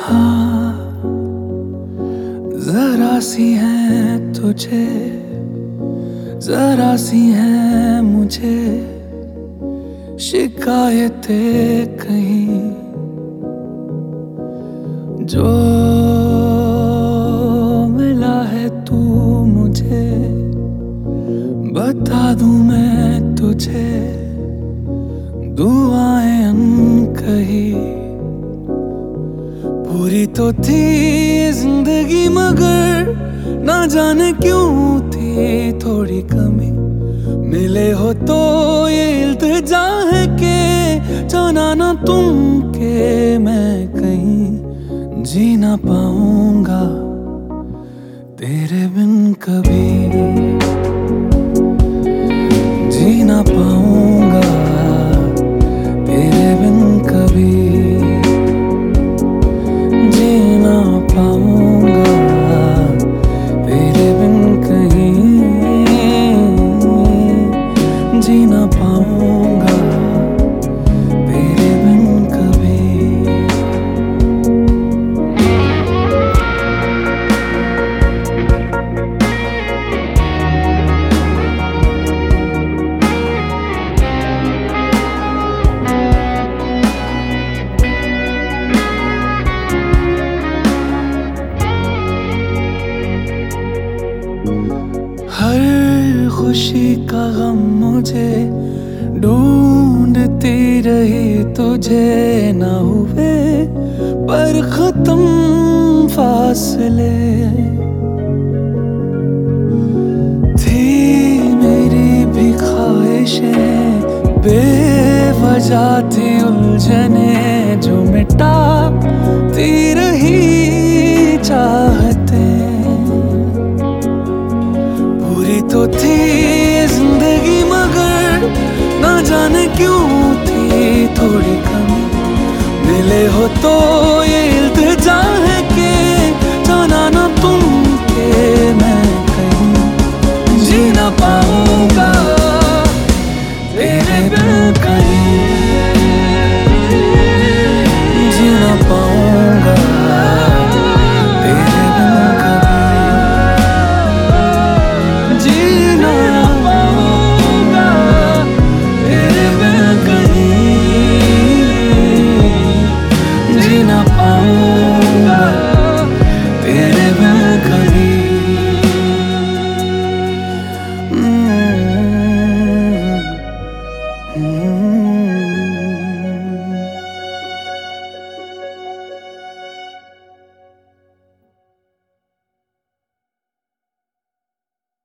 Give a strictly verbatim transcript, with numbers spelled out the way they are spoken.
हाँ, जरा सी है तुझे, जरा सी है मुझे शिकायतें कहीं, जो मिला है तू मुझे बता दूं मैं तुझे, दुआएं अनकही। पूरी तो थी जिंदगी मगर ना जाने क्यों थी थोड़ी कमी। मिले हो तो ये इल्तिजा है कि जाना ना तुम के मैं कहीं जी ना पाऊंगा तेरे बिन कभी, जी ना पाऊंगा तेरे बिन कभी, जी ना पाऊंगा तेरे बिन कहीं, जी ना पाऊंगा तेरे बिन कभी। हर खुशी का गम मुझे ढूंढती रही तुझे, ना हुए पर खत्म फासले। थी मेरी भी ख्वाहिशें बेवजह थी उलझने, जो मिटाती रही चाहते। पूरी तो थी जिंदगी मगर ना जाने क्यों थी थोड़ी कमी। मिले हो तो